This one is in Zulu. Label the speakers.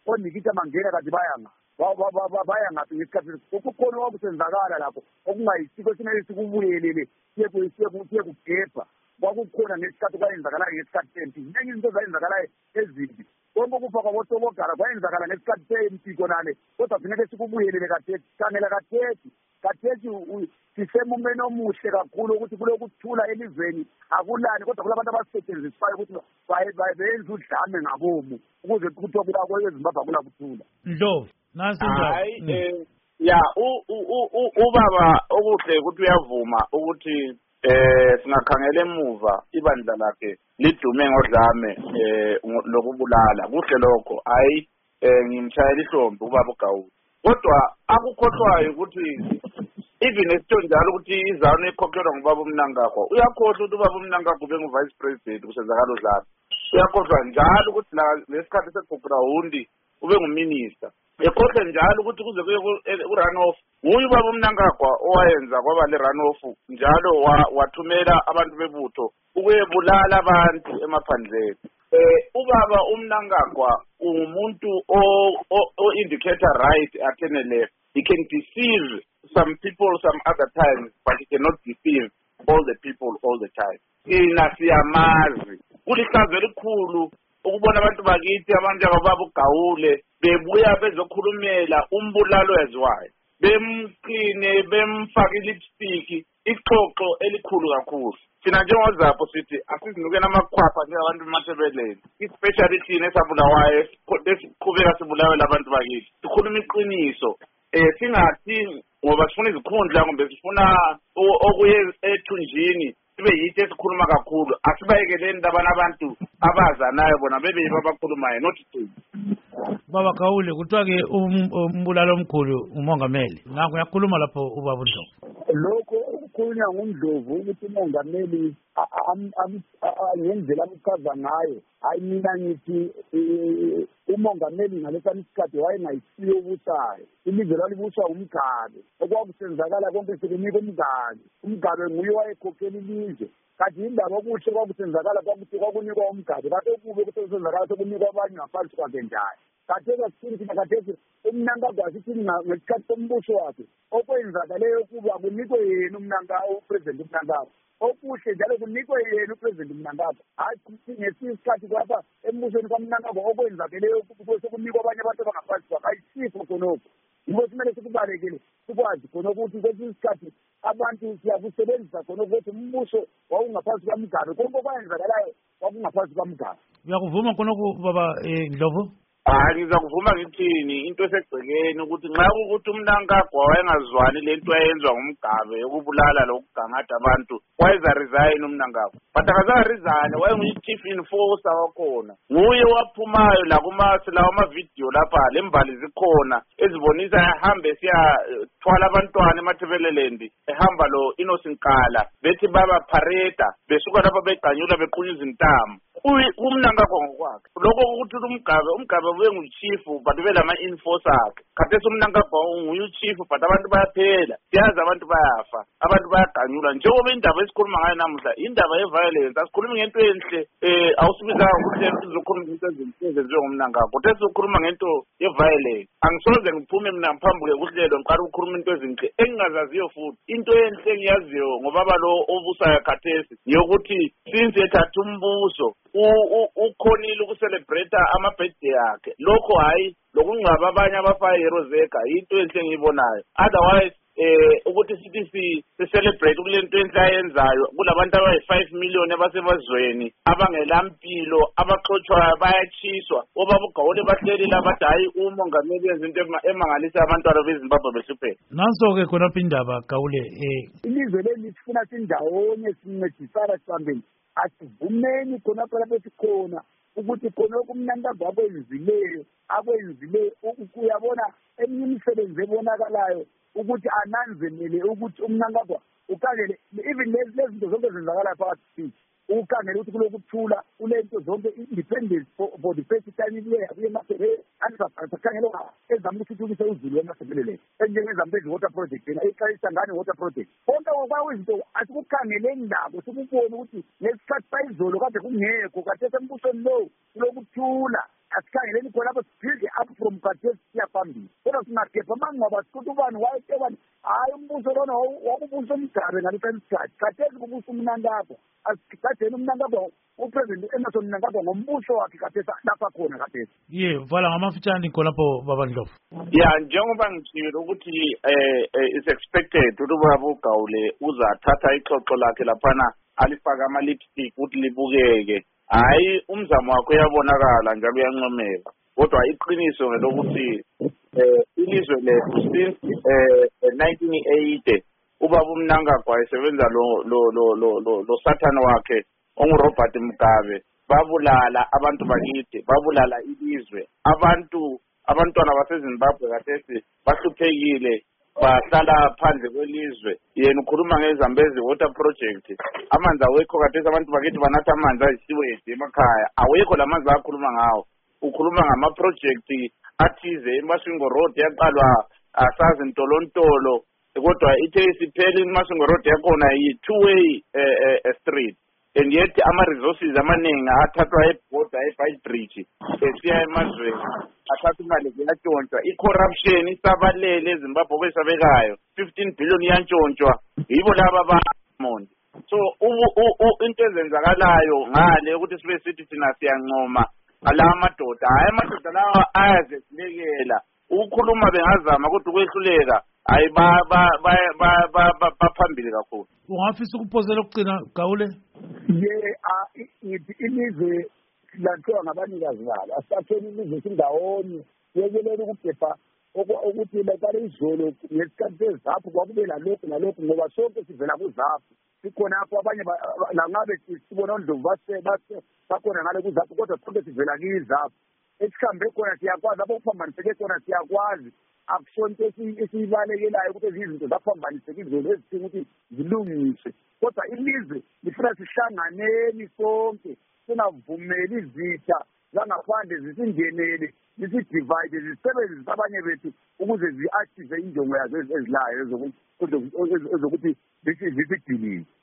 Speaker 1: oNikita Mangena kade bayanga baya ngaphi ngesikhathi ukukhona okusenzakala lapho okungayisiko esimele sikubuyelele siye kugebha kwakukhona ngesikhathi kwayenzakala ngesikhathi sempi ziningi izinto zayenzakala ezimbi konke ukufa kwabosokogara kwayenzakala ngesikhathi sempi konale kodwa kufanele sikubuyelele kathethi kangela kathethi sisemumeni omuhle kakhulu ukuthi kulokuthula elizweni akulani kodwa kulabantu abasetshenziswayo ukuthi benze udlame ngabomu ukuze kuthiwa kulako eZimbabwe kulakuthula
Speaker 2: Ndlovu
Speaker 3: hayi ya ubaba okuhle ukuthi uyavuma ukuthi singakhangela emuva ibandla lakhe lidume ngodlame lokubulala kuhle lokho hayi ngimshayela ihlombe ubaba uGawule kodwa akukhohlwayo ukuthi even esitho njalo ukuthi izanu ekhokhelwa ngubaba uMnangagwa uyakhohlwa ukuthi ubaba uMnangagwa ube ngu-vice president kusenzakala udlame uyakhohlwa njalo ukuthi lesikhathi segugrawundi ube nguminister ekhohle njalo ukuthi kuze kuye ku-runoff nguye ubaba uMnangagwa owayenza kwaba le-runoff njalo wathumela abantu bebutho ukuyebulala abantu emaphandleni ubaba uMnangagwa ungumuntu o-indicator right athene left. He can deceive some people some other times, but he cannot deceive all the people all the time. Siyamazi kulihlazo elikhulu ukubona abantu bakithi abantu abababa uGawule bebuya bezokhulumela umbulalo eziwayo bemqine bemfaka lipstick ixoxo elikhulu kakhulu. Thina njengozapho sithi asizinuke namakhwapha njengabantu emathebeleni especially thina esabulawayo esiqhubeka sibulawe labantu bakithi sikhuluma iqiniso singathi ngoba sifuna izikhundla kumbe sifuna okuye ethunjini sibe yithi esikhuluma kakhulu asibayekeleni abantu abazanayo bona bebe babakhulumayo not thina.
Speaker 2: Baba Gawule kuthiwa-ke umbulalo omkhulu umongameli ngakho uyakhuluma lapho ubaba uNdlovu.
Speaker 1: Lokho ukukhulunywa nguNdlovu ukuthi umongameli ngendlela amchaza ngayo hayi mina ngithi umongameli ngalesani isikhathi wayengayisiyo ubusayo ilizwe lalibuswa umgabe okwakusenzakala konke sekunika umgabe nguye wayekhokhela ilizwe kanti indaba okuhle kwakusenzakala kwakuthi kwakunikwa umgabe kade okubi kusenzakala sekunikwa abanye ngaphansi kwakhe njalo katheka sithini thina kathesi uMnangagwa sithini ngesikhathi sombuso wakhe okwenzakaleyo kuba kunikwe yena upresident uMnangagwa okuhle njalo kunikwe yena upresident uMnangagwa hayi ngesinye isikhathi kwapha embusweni kaMnangagwa okwenzakaleyo sekunikwa abanye abantu abangaphansi kwakhe ayisifo khonokho yiko simele sikubalekele sikwazi khona ukuthi kwesinye isikhathi abantu siyakusebenzisa khona ukuthi umbuso wawungaphansi kwamgabe konke okwenzakalayo kwakungaphansi kwamgabe.
Speaker 2: Uyakuvuma khonokho baba Ndlovu?
Speaker 3: Ngizakuvuma ngithini into esegcekeni ukuthi nxa ukuthi uMnangagwa wayengazwani lento ayenzwa ngumgabe yokubulala lokugangatha abantu wayeza resign uMnangagwa but akazaresign wayengu-chief enforcer wakhona nguye waphumayo lawo amavidiyo lapha lembali zikhona ezibonisa ehambe siyathwala abantwana emathebelelendi ehamba lo Innocent Kala bethi baba pareta besuka lapha beganyula bequnywa izintambo uMnangagwa ngokwakhe lokho ukuthi umgabe ube ngu-chief but ube lama-enforcer akhe khathesi uMnangagwa nguye u-chief but abantu bayaphela siyazi abantu bayafa abantu bayaganyulwa njengoba indaba esikhuluma ngayo namuhla indaba ye-violence asikhulumi ngento enhle awusibizanga ukuthi sizokhuluma ngento ezenziwe nguMnangagwa kodwa sizokhuluma ngento ye-violence angisoze ngiphume mina ngiphambuke kuhlelo ngiqala ukukhuluma into ezinhle engingazaziyo futhi into enhle engiyaziyo ngobaba lo obusayo khathesi ngiyokuthi since ethatha umbuso ukhonile ukucelebrate ama-birthday yakhe lokho hayi lokungcwaba abanye abafayerozeka into enhle engiyibonayo otherwise ukuthi sithi si-celebrate kule nto enhle ayenzayo kulabantu abayi-5 million abasebazweni abangelampilo abaxotshwayo bayatshiswa obaba uGawule bahleli labathi hayi umongameli yenza into emangalisa abantwana beZimbabwe behlupheka.
Speaker 2: Nanso-ke khonapha indaba Gawule
Speaker 1: ilizwe leli sifuna sindawonye sincedisana sihambeni asivumeni khonapha lapho sikhona ukuthi khonokho uMnangagwa akwenzileyo uyabona eminye imisebenzi ebonakalayo ukuthi ananzelele ukuthi uMnangagwa ukhangele even lezi zinto zonke zenzakala phakathi ukhangele ukuthi kulokuthula kulento zonke independence for the first time kuye emasebeleni andisakhangele ezama ukuthuthukisa uzulu emasebeleni enjengezambezi water project eXayisangane water project konke kwawo izinto asikukhangeleni labo sikubone ukuthi ngesikhathi sayizolo kade kungekho kade sembusweni lo kulokuthula asikhangeleni khona lapho siphinde up phambili kodwa singakepha mangaba ukuthi ubani wayekebani hayi umbuso lona wakubusa umgabe ngalesi sikhathi khathesi kubusa uMnangagwa asikhatheni uMnangagwa uPresident Emmerson Mnangagwa ngombuso wakhe khathesi lapha khona khathesi
Speaker 2: vala ngamafitshane khonapho baba Ndlovu.
Speaker 3: Njengoba ngitshilo ukuthi is expected ukuthi ubaba uGawule uzathatha ixoxo lakhe laphana alifaka ama-lipstick ukuthi libukeke. Hayi umzamo wakhe uyabonakala njalo uyancomeka kodwa iqiniso ngelokuthi ilizwe lethu since 1980 ubaba uMnangagwa esebenza lo sathana wakhe onguRobert Mugabe babulala abantu bakithi babulala ilizwe abantwana baseZimbabwe khathesi bahluphekile bahlala phandle kwelizwe yena ukhuluma ngezambezi water project amanzi awekho khathesi abantu bakithi banatha amanzi ayisiwedi emakhaya awekho lamanzi akhuluma ngawo ukhuluma ngama-project athize iMasvingo Road yaqalwa asazi ntolontolo kodwa ithe isiphele iMasvingo Road yakhona yi-two-way street and yet ama-resources amaningi athathwa ebhoda eBridge esiya emazweni athatha imali ziyatshontshwa i-corruption isabalele eZimbabwe kwesabekayo 15 billion iyantshontshwa yibo laba abamonde so into ezenzakalayo ngale ukuthi sibe sithi thina siyancoma ala madoda hayi amadoda lawa ayazesilekela ukukhuluma bengazama kodwa ukwehluleka hayi baphambili kakhulu.
Speaker 2: Ungafisa ukuphozela ukugcina Gawule?
Speaker 1: Ilizwe lakhiwa ngabanikazi balo asisatheni ilizwe sindawonye yekelele ukubhebha ukuthi lekale izolo ngesikhathi sezaphu kwakube nalokhu ngoba sonke sivela kuzaphu sikhona apho abanye langabe sibona uNdlovu bakhona ngale kuzaphu kodwa sonke sivela kizaphu esihambe khona siyakwazi apho kuphambaniseke khona siyakwazi akusonto esiyibalekelayo ukuthi izinto zaphambaniseke izolo ezidinga ukuthi zilungiswe kodwa ilizwe lifuna sihlanganeni sonke singavumeli izitha zangaphandle zisingenele zisidivide zisebenzise abanye bethu ukuze zi-achieve injongo yazo ezilayo ezokuthi zisidilise.